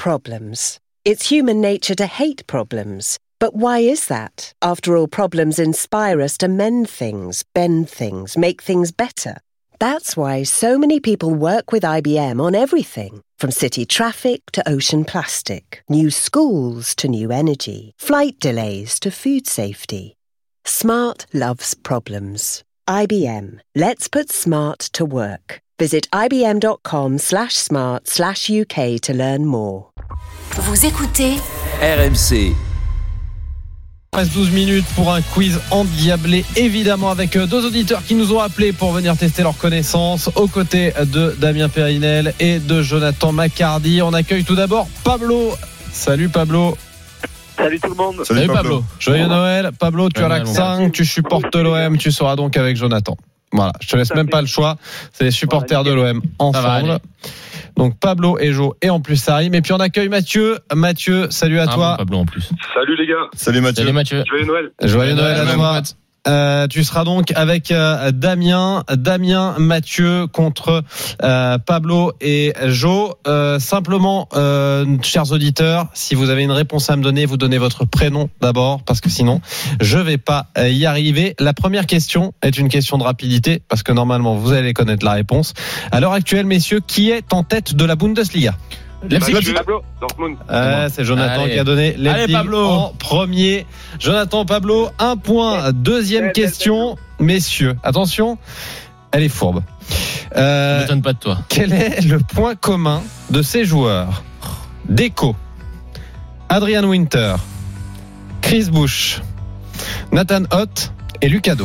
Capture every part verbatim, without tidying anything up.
problems. It's human nature to hate problems. But why is that? After all, problems inspire us to mend things, bend things, make things better. That's why so many people work with I B M on everything, from city traffic to ocean plastic, new schools to new energy, flight delays to food safety. Smart loves problems. I B M. Let's put smart to work. Visit ibm.com slash smart slash UK to learn more. Vous écoutez R M C. Il reste douze minutes pour un quiz endiablé, évidemment, avec deux auditeurs qui nous ont appelés pour venir tester leurs connaissances aux côtés de Damien Périnel et de Jonathan Macardy. On accueille tout d'abord Pablo. Salut Pablo. Salut tout le monde. Salut, Salut Pablo. Pablo. Joyeux Noël. Pablo, tu as l'accent, tu supportes l'O M, tu seras donc avec Jonathan. Voilà, je te laisse même pas le choix. C'est les supporters de l'O M ensemble. Donc Pablo et Jo et en plus Sarim. Et puis on accueille Mathieu. Mathieu, salut à ah toi. Bon, Pablo en plus. Salut les gars. Salut Mathieu. Salut Mathieu. Joyeux Noël. Joyeux Noël à toi. Euh, tu seras donc avec euh, Damien, Damien, Mathieu contre euh, Pablo et Jo. Euh, simplement, euh, chers auditeurs, si vous avez une réponse à me donner, vous donnez votre prénom d'abord, parce que sinon, je vais pas y arriver. La première question est une question de rapidité, parce que normalement, vous allez connaître la réponse. À l'heure actuelle, messieurs, qui est en tête de la Bundesliga ? Leipzig. Pablo, Dortmund. Euh, c'est Jonathan Allez. qui a donné Leipzig en premier. Jonathan, Pablo, un point. Deuxième ouais, question, messieurs. Attention, elle est fourbe. Euh, ne m'étonne pas de toi. Quel est le point commun de ces joueurs ? Deco, Adrian Winter, Chris Bush, Nathan Ott et Lucado.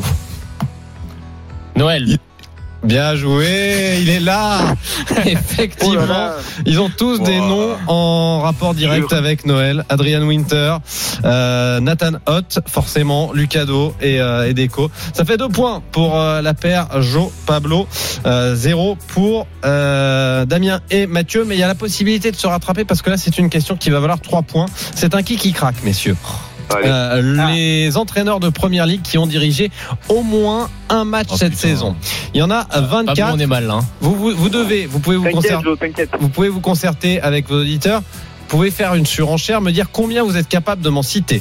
Noël. Bien joué, il est là. Effectivement, oh là là. Ils ont tous wow. des noms en rapport direct avec Noël. Adrian Winter, euh, Nathan Ott, forcément, Lucado et, euh, et Deco. Ça fait deux points pour euh, la paire Jo, Pablo, euh, zéro pour euh, Damien et Mathieu. Mais il y a la possibilité de se rattraper parce que là, c'est une question qui va valoir trois points. C'est un qui qui craque, messieurs. Euh, ah. Les entraîneurs de Première Ligue qui ont dirigé au moins un match oh, cette putain. saison. Il y en a vingt-quatre. Bon, on est mal, hein. Vous, vous, vous devez, vous pouvez vous concerter. Vous pouvez vous concerter avec vos auditeurs. Vous pouvez faire une surenchère, me dire combien vous êtes capable de m'en citer.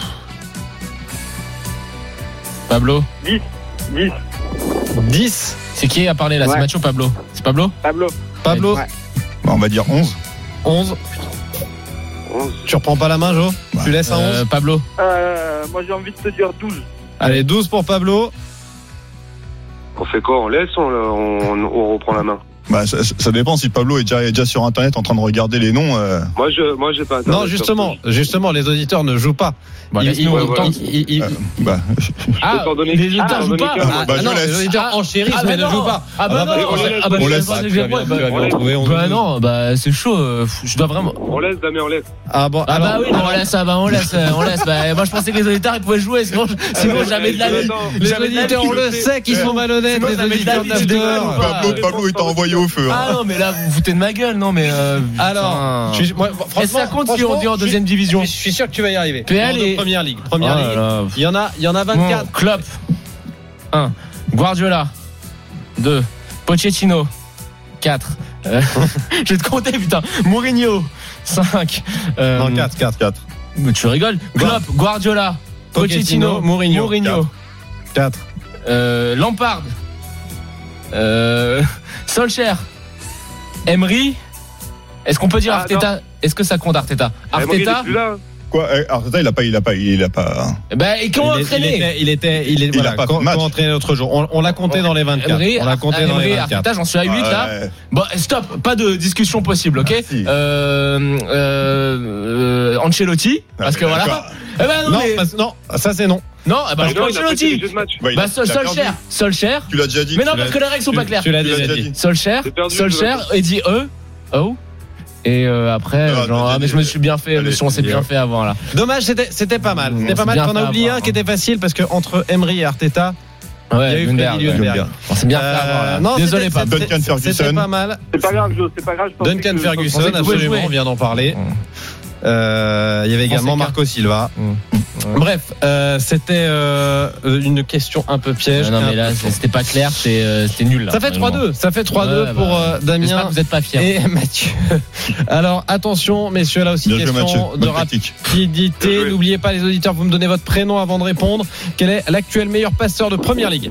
Pablo. dix. dix. dix. C'est qui a parlé là ? Ouais. C'est Mathieu ou Pablo ? C'est Pablo ? Pablo. Pablo. Ouais. Bon, on va dire onze. onze. onze. Tu reprends pas la main, Jo ? Ouais. Tu laisses à euh, onze. Pablo. Euh, moi j'ai envie de te dire douze. Allez, douze pour Pablo. On fait quoi ? On laisse ou on, on, on reprend la main ? Bah, ça, ça dépend si Pablo est déjà, est déjà sur internet en train de regarder les noms. Euh... Moi, je, moi, j'ai pas. Non, justement, justement, les auditeurs ne jouent pas. Bah, ils, ils, ouais, voilà. ils, ils, euh, bah, ah, donner... les auditeurs ah, jouent pas. Ah, bah, ah, non, les auditeurs enchérissent ah, mais bah, ne jouent pas. Ah bah, ah, bah non, on laisse. Ah, bah, On laisse. Bah, bah non, bah c'est chaud. Je dois vraiment. On laisse, Damien, on laisse. Ah bon. Ah alors, bah oui, non, on laisse. Ah bah on laisse, on laisse. Bah moi je pensais que les auditeurs ils pouvaient jouer, sinon, sinon jamais de la vie. Les auditeurs, on le sait qu'ils sont malhonnêtes. Les auditeurs neuf dehors. Pablo, Pablo, il t'a envoyé au feu. Ah non, mais là vous vous foutez de ma gueule, non mais. Alors, est-ce que ça compte si on dit en deuxième division ? Je suis sûr que tu vas y arriver. P L et Première Ligue. Première Ligue. Il y en a, il y en a vingt-quatre. Klopp. un. Guardiola. deux. Pochettino. quatre. Euh, je vais te compter, putain. Mourinho. cinq. Euh, non, quatre, quatre, quatre. Mais tu rigoles. Klopp, Guardiola, Pochettino, Mourinho. Mourinho. quatre. Euh, Lampard. Euh, Solskjaer. Emery. Est-ce qu'on peut dire ah, Arteta non. Est-ce que ça compte Arteta Arteta Quoi Arteta, il a pas, il a pas, il a pas. Ben, et quand entraîné Il était, il était, il est, voilà, quand entraîné l'autre jour. On, on l'a compté dans les vingt-quatre. Emery, on l'a compté Emery, dans les vingt-quatre. Arteta, j'en suis à huit ouais. là. Bon, stop, pas de discussion possible, ok ah, si. euh, euh, Ancelotti, ah, parce que voilà. Eh ben non, non, mais... parce, non, ça c'est non. Non, bah, bah Ancelotti. Bah, bah Solskjaer, Solskjaer. Tu l'as déjà dit. Mais non, parce que les règles sont pas claires. Tu l'as déjà dit. Solskjaer, Solskjaer, et dit eux, oh. Et euh, après, ah, genre, ah, mais je me suis bien fait, allez, on s'est bien fait avant là. Dommage, c'était, c'était pas mal. C'était pas mal. On a oublié un qui était facile parce que entre Emery et Arteta, ouais, il y a eu Freddy Ljungberg. On s'est bien fait avoir là. Non, désolé, pas. Duncan Ferguson. C'était pas mal. C'est pas grave, c'est pas grave. Duncan Ferguson, absolument, on vient d'en parler. Il y avait également Marco Silva. Bref, euh, c'était euh, une question un peu piège. Non, non mais là, c'était pas clair, c'était, euh, c'était nul. Là, ça fait trois deux. Ça fait trois deux ouais, pour bah, euh, Damien. Que vous n'êtes pas fiers. Et Mathieu. Alors, attention, messieurs, là aussi, bien question joué, de rapidité. N'oubliez pas, les auditeurs, vous me donnez votre prénom avant de répondre. Quel est l'actuel meilleur passeur de Première Ligue?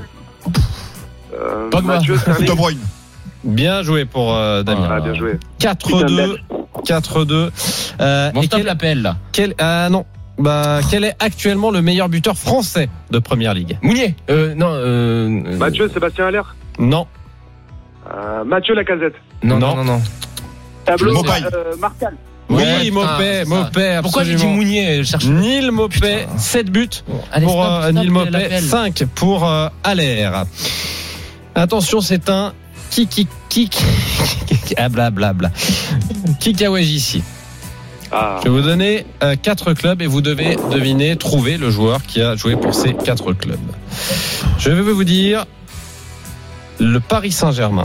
euh, Mathieu, De Bruyne. Bien joué pour euh, Damien. Ah, bien joué. quatre deux. quatre deux. Euh, bon, stop l'appel là. Quel, ah non. Bah, quel est actuellement le meilleur buteur français de Première Ligue? Mounier. Euh, non. Euh, Mathieu, Sébastien Haller. Non. Euh, Mathieu Lacazette. Non, non, non, non. Tableau. Euh, Martial. Oui, ouais, Mopé, Mopé. Pourquoi j'ai dit Mounier? Nil Mopé, sept buts Allez, pour stop, stop, Nil Mopé, cinq pour euh, Haller. Attention, c'est un Kiki Kiki ah blablabla. Kikaweji ici. Ah. Je vais vous donner euh, quatre clubs et vous devez deviner, trouver le joueur qui a joué pour ces quatre clubs. Je vais vous dire le Paris Saint-Germain.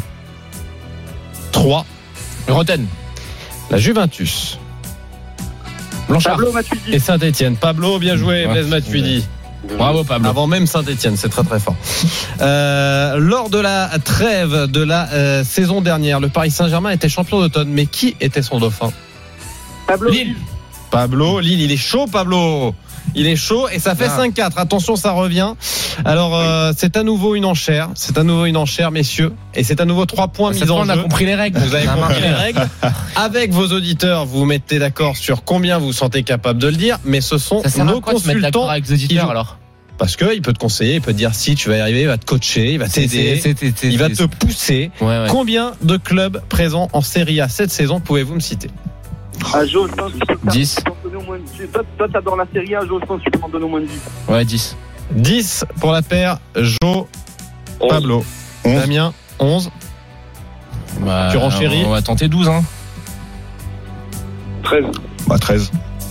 trois. Roten. La Juventus. Blanchard. Pablo Matuidi. Et Saint-Etienne. Pablo, bien joué, Blaise Matuidi. Bravo Pablo. Avant même Saint-Etienne, c'est très très fort. Euh, lors de la trêve de la euh, saison dernière, le Paris Saint-Germain était champion d'automne, mais qui était son dauphin? Pablo. Lille. Pablo, Lille, il est chaud Pablo. Il est chaud et ça fait ah. cinq quatre. Attention, ça revient. Alors euh, c'est à nouveau une enchère. C'est à nouveau une enchère, messieurs. Et c'est à nouveau trois points mis en on jeu. On a compris les règles. Vous avez compris les règles. Avec vos auditeurs, vous vous mettez d'accord sur combien vous vous sentez capable de le dire. Mais ce sont ça nos consultants avec les auditeurs alors. Parce qu'il peut te conseiller, il peut te dire si tu vas y arriver, il va te coacher, il va t'aider, c'est, c'est, c'est, il va te pousser. Ouais, ouais. Combien de clubs présents en Serie A cette saison pouvez-vous me citer? Ah, Jo, je pense que tu peux dix. Toi, toi, t'adores la Serie A, Jo, je pense que tu peux m'en donner au moins dix. Ouais, dix. dix pour la paire, Jo, Pablo. onze. Damien, onze. Bah, tu renchéris? On va tenter douze, hein. treize. Bah, treize.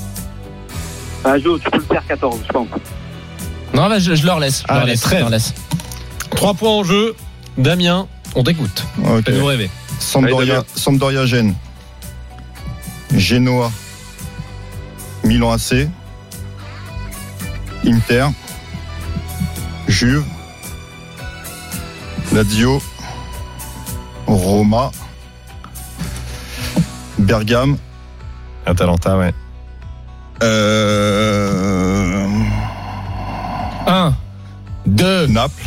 Ah, Jo, tu peux le faire quatorze, je pense. Non, bah, je, je leur laisse. Je ah, leur laisse, treize. Je leur laisse. trois points en jeu. Damien, on t'écoute. Okay. Fais-nous rêver. Sampdoria, Sampdoria Gênes. Genoa, Milan A C, Inter, Juve, Lazio, Roma, Bergame, Atalanta, ouais. Euh... un, deux, Naples.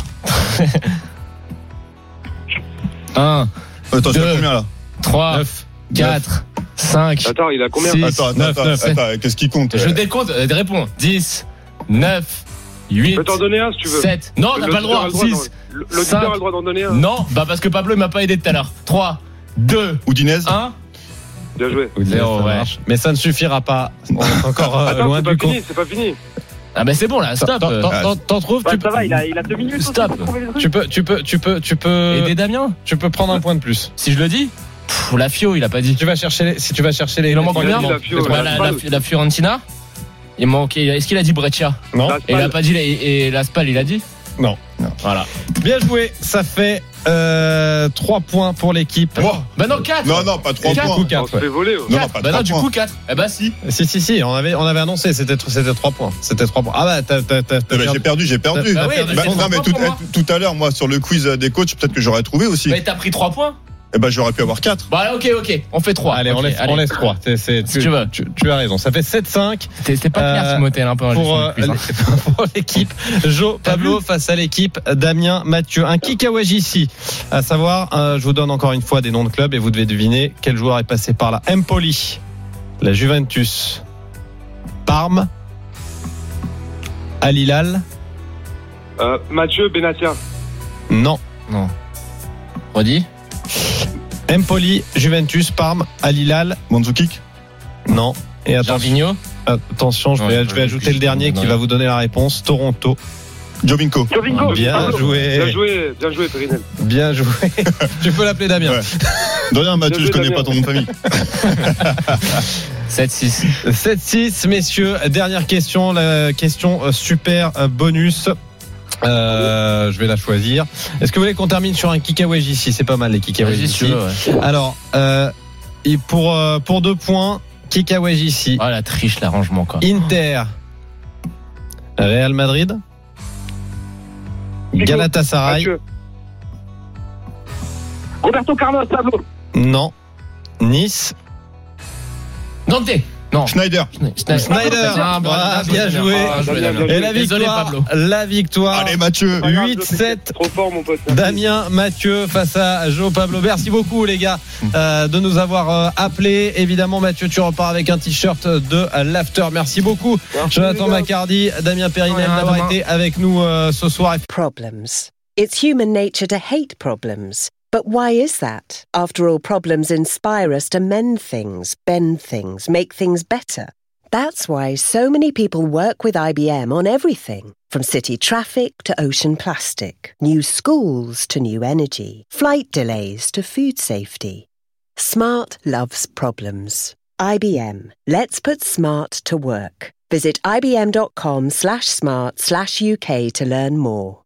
un, Attends, je fais combien là? trois, neuf, quatre, cinq. Attends, il a combien? six, Attends, attends, neuf, attends, neuf, attends, qu'est-ce qui compte? Je décompte, euh, réponds. dix, neuf, huit. Je peux t'en donner un si tu veux. sept. Non, on n'a pas le droit. six. L'auditeur a le droit d'en donner un. Non, bah parce que Pablo il m'a pas aidé tout à l'heure. trois, deux, Udinese. un. Bien joué. zéro, ouais. Mais ça ne suffira pas. On est encore euh, Attends, loin c'est du pas compte. fini, c'est pas fini. Ah bah c'est bon là, stop. T'en, t'en, t'en, t'en trouves? Bah, tu ça peux... va, il a, il a deux minutes. Stop. Tu peux, tu peux, tu peux, tu peux. Aider Damien. Tu peux prendre un point de plus. Si je le dis. Pff, la Fio, il a pas dit. Tu vas chercher les, si tu vas chercher les. Il en manque combien? La, Fio, la, la, la, la Fiorentina. Il manque. Est-ce qu'il a dit Breccia? Non. Et il a pas dit et, et la Spal, il a dit? Non. Non. Voilà. Bien joué. Ça fait euh, trois points pour l'équipe. Oh. Bah non, quatre. Non, non, pas trois quatre. points. Ou quatre, on se fait voler. Non, non, pas bah non, du points. coup quatre. Eh bah si. Si, si, si. On avait, on avait annoncé. C'était, c'était trois points. C'était trois points. Ah bah, t'as, t'as, t'as, Eh ben, j'ai perdu, j'ai perdu. Bah, Bah, oui, bah, bah, non, mais tout, moi. tout à l'heure, moi, sur le quiz des coachs, peut-être que j'aurais trouvé aussi. Bah t'as pris trois points. Eh ben, j'aurais pu avoir quatre. Bah ok, ok. On fait trois. Allez, okay, on laisse, allez. on laisse trois. C'est, c'est, si tu, tu veux. Tu, tu as raison. Ça fait sept cinq. C'était pas clair, euh, Timothée, un peu. Pour, euh, quiz, hein. pour l'équipe Jo, Pablo face à l'équipe Damien, Mathieu. Un Kikaweji ici. À savoir, euh, je vous donne encore une fois des noms de clubs et vous devez deviner quel joueur est passé par là. Empoli, la Juventus, Parme, Al Hilal. Euh, Mathieu Benatia. Non. Non. Redis. Empoli, Juventus, Parme, Al Hilal. Mandzukic. Non. Et attention, Jarvinho. attention, je vais, Ouais, je vais ouais, ajouter le dernier qui ouais. va vous donner la réponse. Toronto. Jovinko. Jovinko. Bien joué. Bien joué, bien joué, Périnel. Bien joué. Tu peux l'appeler Damien. Ouais. De rien, Mathieu, je connais pas ton nom de famille. sept six. sept six, messieurs. Dernière question, la question super bonus. Euh, je vais la choisir. Est-ce que vous voulez qu'on termine sur un Kikaweji ici? C'est pas mal les Kikaweji ici. Ouais. Alors, euh, et pour euh, pour deux points, Kikaweji ici. Ah la triche, l'arrangement quoi. Inter, Real Madrid. Galatasaray. Mathieu. Roberto Carlos, Pablo. Non. Nice. Dante. Non. Schneider. Schneider. Schneider. Ah, bah, bien joué. Ah, joué, bien joué. Et la Désolé, victoire, Pablo. la victoire. Allez, Mathieu. huit sept. Trop fort, mon pote. Damien Mathieu face à Jo Pablo. Merci beaucoup les gars euh, de nous avoir euh, appelés. Évidemment Mathieu, tu repars avec un t-shirt de l'After. Merci beaucoup. Merci, Jonathan Macardy, Damien Périnel Ouais, d'avoir demain. été avec nous euh, ce soir. Problems. It's human nature to hate problems. But why is that? After all, problems inspire us to mend things, bend things, make things better. That's why so many people work with I B M on everything, from city traffic to ocean plastic, new schools to new energy, flight delays to food safety. Smart loves problems. I B M. Let's put smart to work. Visit ibm.com slash smart slash UK to learn more.